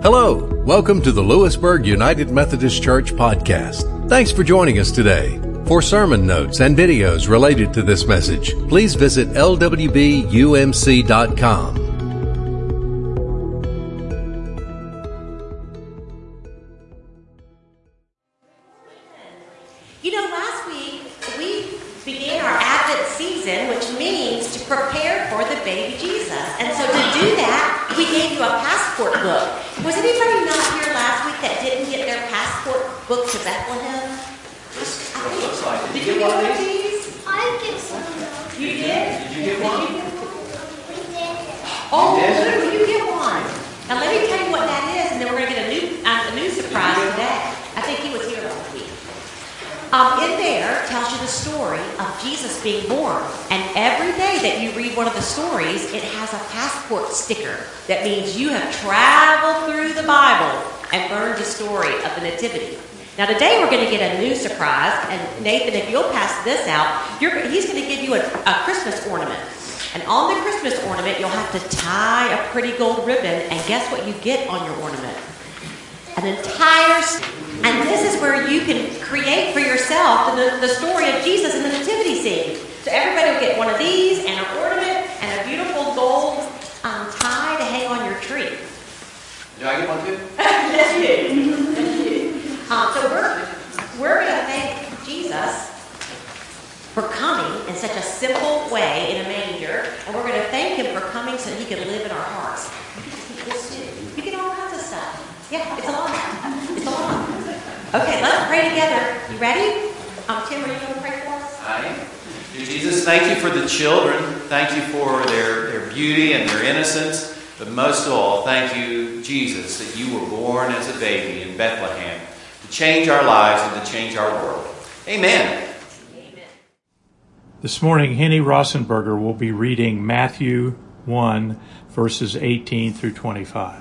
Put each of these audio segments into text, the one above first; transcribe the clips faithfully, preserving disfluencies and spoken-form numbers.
Hello, welcome to the Lewisburg United Methodist Church podcast. Thanks for joining us today. For sermon notes and videos related to this message, please visit L W B U M C dot com. You know, last week we began our Advent season, which means to prepare for the baby Jesus. And so to do that, we gave you a passport book. Was anybody not here last week that didn't get their passport book to Bethlehem? I think, looks like. Did you get one of these? I get some. You did? Did you get one? Did you get one? We did. Oh, Lou, you get one. Now let me tell you what that is, and then we're going to get a new, uh, a new surprise today. I think he was here last week. Um, in there tells you the story of Jesus being born. And every day that you read one of the stories, it has a passport sticker. That means you have traveled through the Bible and learned the story of the Nativity. Now today we're going to get a new surprise. And Nathan, if you'll pass this out, you're, he's going to give you a, a Christmas ornament. And on the Christmas ornament, you'll have to tie a pretty gold ribbon. And guess what you get on your ornament? An entire, and this is where you can create for yourself the, the story of Jesus in the nativity scene. So everybody will get one of these and an ornament and a beautiful gold um, tie to hang on your tree. Do I get one too? Yes, you do. Yes, you do. Um, so we're we're going to thank Jesus for coming in such a simple way in a manger, and we're going to thank him for coming so he can live in our hearts. This too. You get all kinds of stuff. Yeah, it's a lot. It's a lot. Okay, let's pray together. You ready? Um, Tim, are you going to pray for us? I am. Dear Jesus, thank you for the children. Thank you for their, their beauty and their innocence. But most of all, thank you, Jesus, that you were born as a baby in Bethlehem to change our lives and to change our world. Amen. Amen. This morning, Henny Rossenberger will be reading Matthew one, verses eighteen through twenty-five.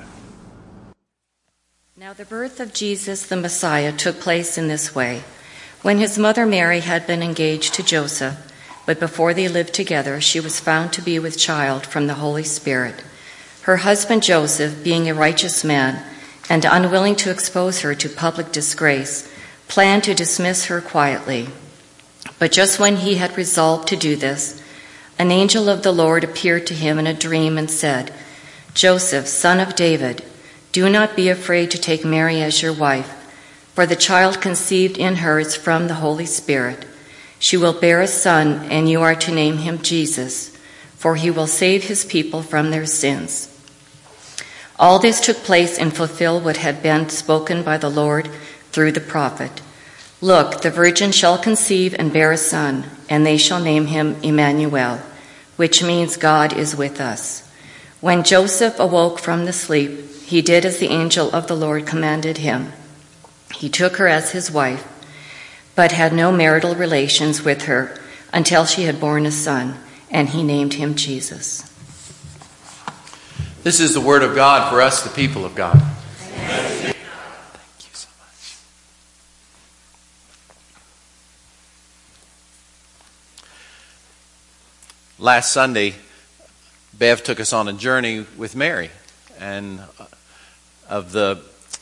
Now the birth of Jesus the Messiah took place in this way. When his mother Mary had been engaged to Joseph, but before they lived together, she was found to be with child from the Holy Spirit. Her husband Joseph, being a righteous man and unwilling to expose her to public disgrace, planned to dismiss her quietly. But just when he had resolved to do this, an angel of the Lord appeared to him in a dream and said, "Joseph, son of David, do not be afraid to take Mary as your wife, for the child conceived in her is from the Holy Spirit. She will bear a son, and you are to name him Jesus, for he will save his people from their sins." All this took place and fulfilled what had been spoken by the Lord through the prophet. "Look, the virgin shall conceive and bear a son, and they shall name him Emmanuel," which means God is with us. When Joseph awoke from the sleep, he did as the angel of the Lord commanded him. He took her as his wife, but had no marital relations with her until she had borne a son, and he named him Jesus. This is the word of God for us, the people of God. Thank you so much. Last Sunday, Bev took us on a journey with Mary. And of the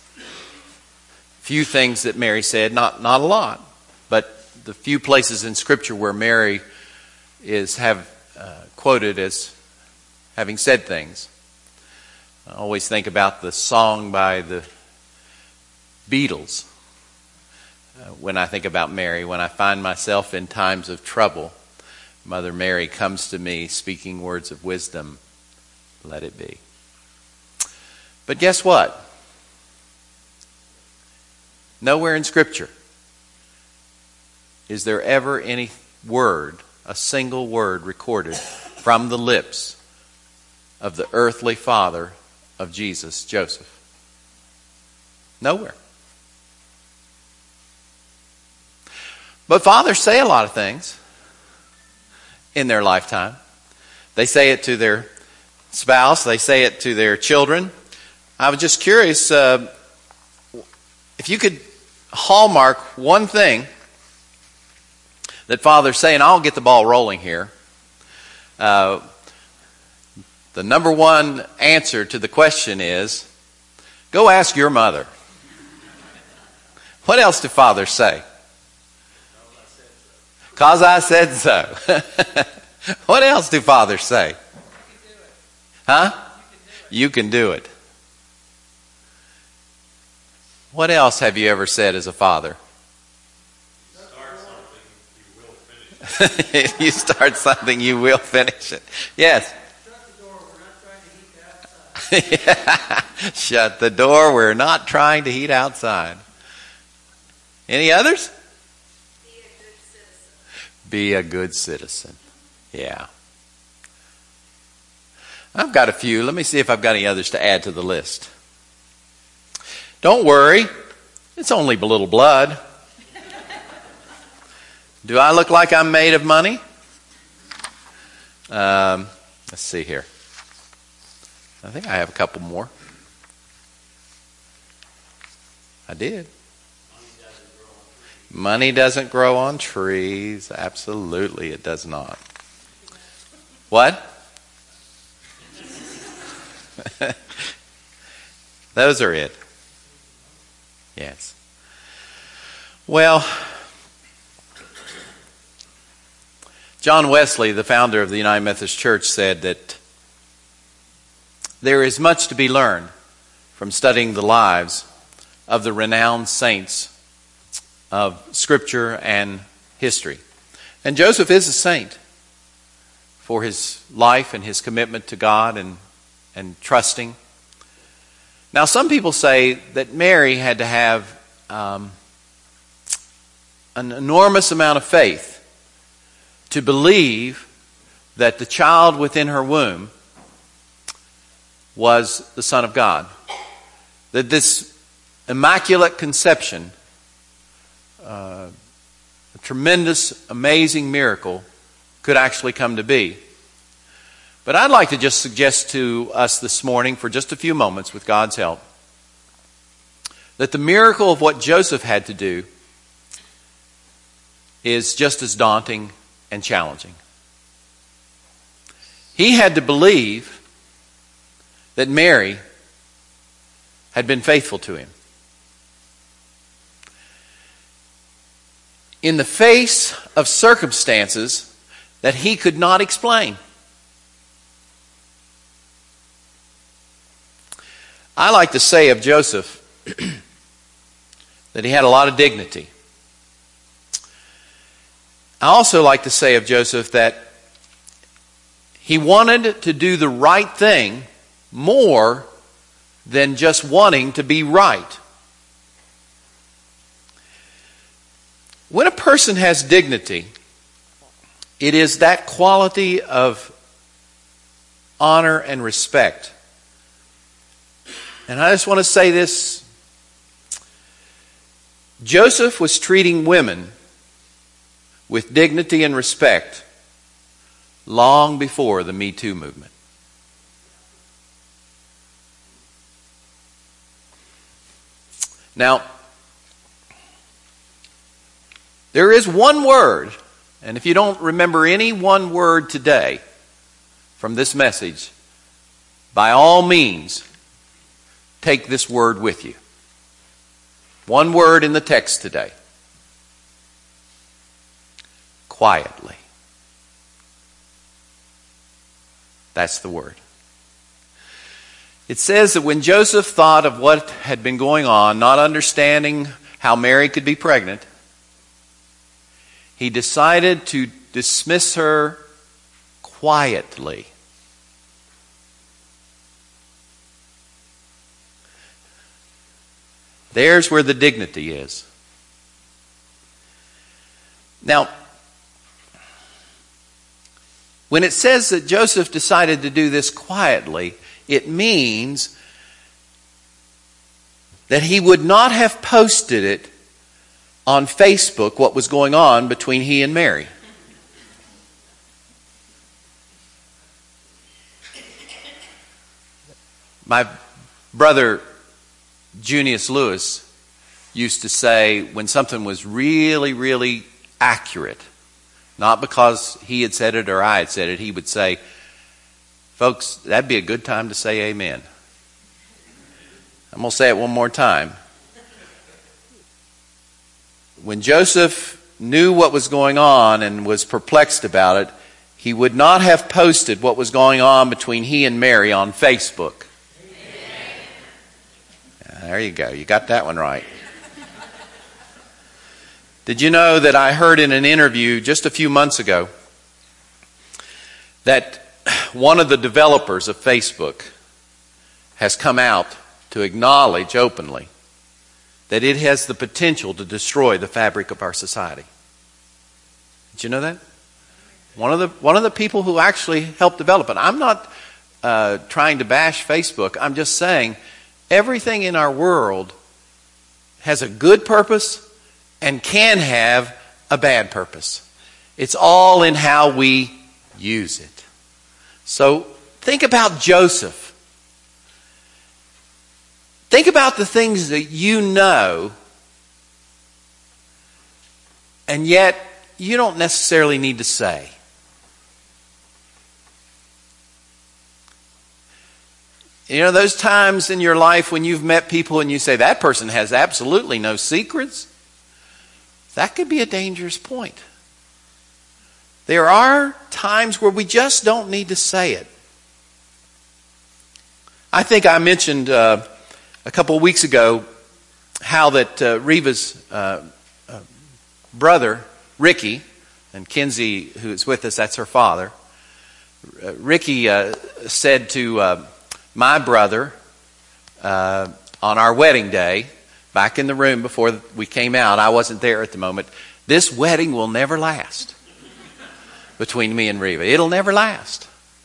few things that Mary said, not not a lot, but the few places in Scripture where Mary is have uh, quoted as having said things. I always think about the song by the Beatles. Uh, when I think about Mary, when I find myself in times of trouble, Mother Mary comes to me speaking words of wisdom. Let it be. But guess what? Nowhere in Scripture is there ever any word, a single word recorded from the lips of the earthly father of Jesus, Joseph. Nowhere. But fathers say a lot of things in their lifetime. They say it to their spouse. They say it to their children. I was just curious, uh, if you could hallmark one thing that fathers say, and I'll get the ball rolling here. Uh, the number one answer to the question is, Go ask your mother. What else do fathers say? Because I said so. What else do fathers say? Huh? You can do it. What else have you ever said as a father? You start something, you will finish it. Yes. Shut the door, we're not trying to heat outside. Any others? Be a good citizen. Yeah. I've got a few. Let me see if I've got any others to add to the list. Don't worry. It's only a little blood. Do I look like I'm made of money? Um, let's see here. I think I have a couple more. I did. Money doesn't grow on trees. Absolutely, it does not. What? Those are it. Yes. Well, John Wesley, the founder of the United Methodist Church, said that there is much to be learned from studying the lives of the renowned saints of Scripture and history. And Joseph is a saint for his life and his commitment to God and, and trusting. Now, some people say that Mary had to have um, an enormous amount of faith to believe that the child within her womb was the Son of God. That this immaculate conception, uh, a tremendous, amazing miracle, could actually come to be. But I'd like to just suggest to us this morning, for just a few moments with God's help, that the miracle of what Joseph had to do is just as daunting and challenging. He had to believe that Mary had been faithful to him. In the face of circumstances that he could not explain. I like to say of Joseph that he had a lot of dignity. I also like to say of Joseph that he wanted to do the right thing more than just wanting to be right. When a person has dignity, it is that quality of honor and respect. And I just want to say this. Joseph was treating women with dignity and respect long before the Me Too movement. Now, there is one word, and if you don't remember any one word today from this message, by all means, take this word with you. One word in the text today. Quietly. That's the word. It says that when Joseph thought of what had been going on, not understanding how Mary could be pregnant, he decided to dismiss her quietly. There's where the dignity is. Now, when it says that Joseph decided to do this quietly, it means that he would not have posted it on Facebook, what was going on between he and Mary. My brother Junius Lewis used to say when something was really, really accurate, not because he had said it or I had said it, he would say, folks, that'd be a good time to say amen. I'm going to say it one more time. When Joseph knew what was going on and was perplexed about it, he would not have posted what was going on between he and Mary on Facebook. There you go. You got that one right. Did you know that I heard in an interview just a few months ago that one of the developers of Facebook has come out to acknowledge openly that it has the potential to destroy the fabric of our society? Did you know that? One of the one of the people who actually helped develop it. I'm not uh, trying to bash Facebook. I'm just saying everything in our world has a good purpose and can have a bad purpose. It's all in how we use it. So think about Joseph. Think about the things that you know, and yet you don't necessarily need to say. You know, those times in your life when you've met people and you say, that person has absolutely no secrets, that could be a dangerous point. There are times where we just don't need to say it. I think I mentioned uh, a couple of weeks ago how that uh, Reva's uh, uh, brother, Ricky, and Kinsey, who is with us, that's her father, uh, Ricky uh, said to uh, my brother uh, on our wedding day, back in the room before we came out, I wasn't there at the moment, this wedding will never last between me and Reva. It'll never last.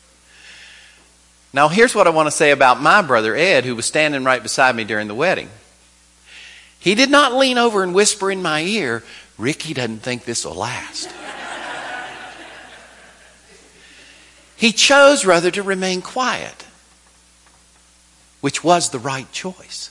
Now, here's what I want to say about my brother Ed, who was standing right beside me during the wedding. He did not lean over and whisper in my ear, Ricky doesn't think this will last. He chose rather to remain quiet, which was the right choice.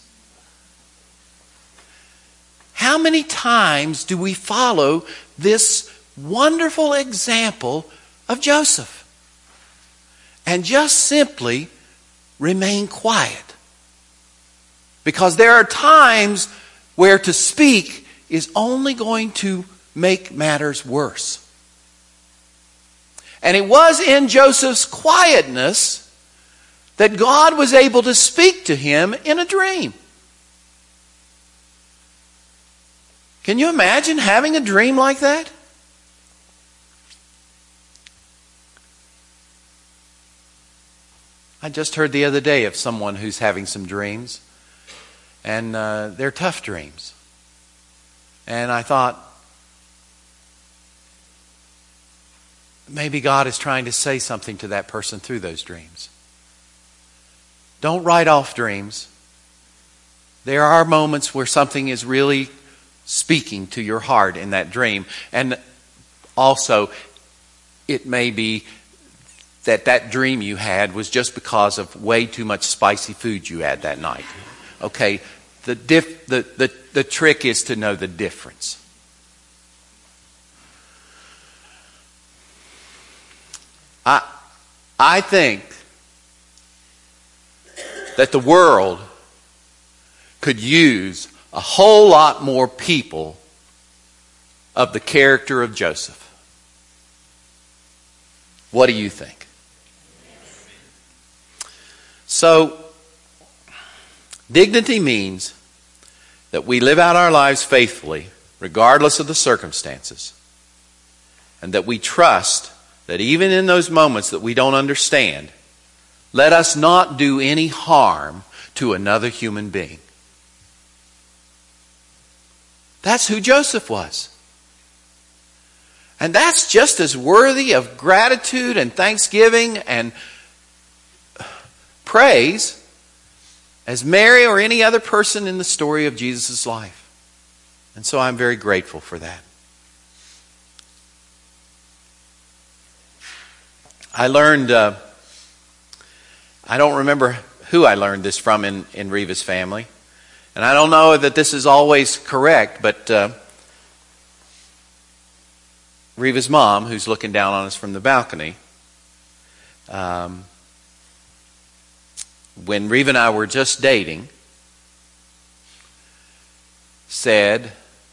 How many times do we follow this wonderful example of Joseph and just simply remain quiet? Because there are times where to speak is only going to make matters worse. And it was in Joseph's quietness that God was able to speak to him in a dream. Can you imagine having a dream like that? I just heard the other day of someone who's having some dreams, and uh, they're tough dreams. And I thought, maybe God is trying to say something to that person through those dreams. Don't write off dreams. There are moments where something is really speaking to your heart in that dream. And also, it may be that that dream you had was just because of way too much spicy food you had that night. Okay, the diff, the, the, the trick is to know the difference. I, I think that the world could use a whole lot more people of the character of Joseph. What do you think? So, dignity means that we live out our lives faithfully, regardless of the circumstances, and that we trust that even in those moments that we don't understand, let us not do any harm to another human being. That's who Joseph was. And that's just as worthy of gratitude and thanksgiving and praise as Mary or any other person in the story of Jesus' life. And so I'm very grateful for that. I learned, uh, I don't remember who I learned this from in, in Reva's family. And I don't know that this is always correct, but uh, Reva's mom, who's looking down on us from the balcony, um, when Reva and I were just dating, said,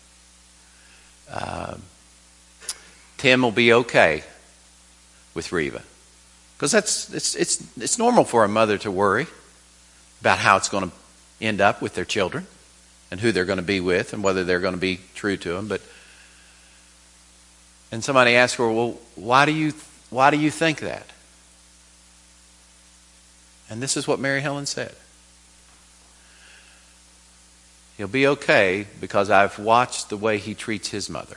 uh, Tim will be okay with Reva. Because that's it's it's it's normal for a mother to worry about how it's going to end up with their children and who they're going to be with and whether they're going to be true to them. But and somebody asked her, well, why do you why do you think that? And this is what Mary Helen said. He'll be okay because I've watched the way he treats his mother.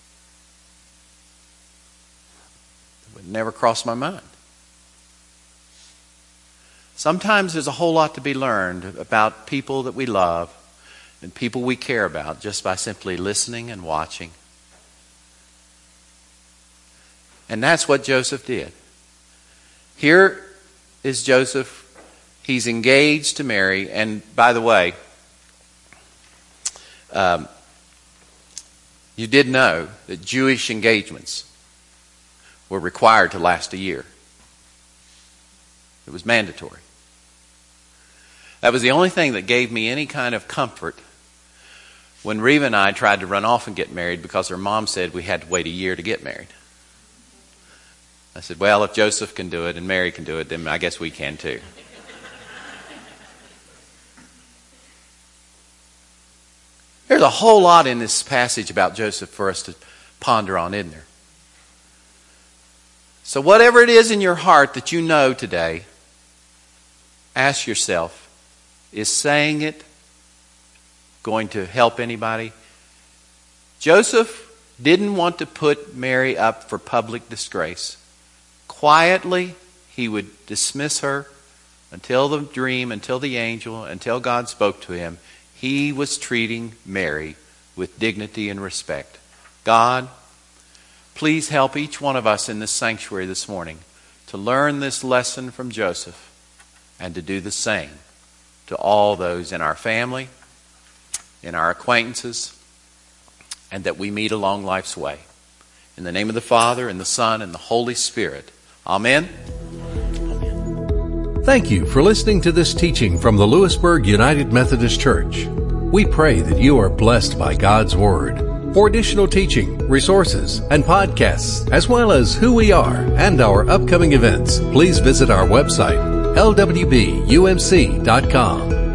It would never cross my mind. Sometimes there's a whole lot to be learned about people that we love and people we care about just by simply listening and watching. And that's what Joseph did. Here is Joseph. He's engaged to Mary. And by the way, um, you did know that Jewish engagements were required to last a year. It was mandatory. That was the only thing that gave me any kind of comfort when Reva and I tried to run off and get married because her mom said we had to wait a year to get married. I said, well, if Joseph can do it and Mary can do it, then I guess we can too. There's a whole lot in this passage about Joseph for us to ponder on, isn't there? So whatever it is in your heart that you know today, ask yourself, is saying it going to help anybody? Joseph didn't want to put Mary up for public disgrace. Quietly, he would dismiss her until the dream, until the angel, until God spoke to him. He was treating Mary with dignity and respect. God, please help each one of us in this sanctuary this morning to learn this lesson from Joseph and to do the same to all those in our family, in our acquaintances, and that we meet along life's way. In the name of the Father, and the Son, and the Holy Spirit. Amen. Thank you for listening to this teaching from the Lewisburg United Methodist Church. We pray that you are blessed by God's Word. For additional teaching, resources, and podcasts, as well as who we are and our upcoming events, please visit our website, L W B U M C dot com.